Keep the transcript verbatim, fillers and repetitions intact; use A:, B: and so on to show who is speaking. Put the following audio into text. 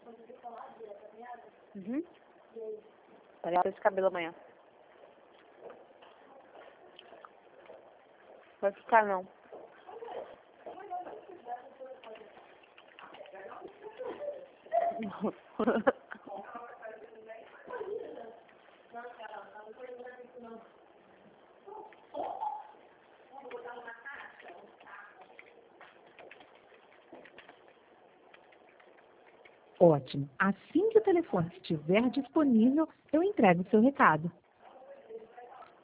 A: Uhum. Vai lavar esse cabelo amanhã. Vai ficar não.
B: Ótimo. Assim que o telefone estiver disponível, eu entrego o seu recado.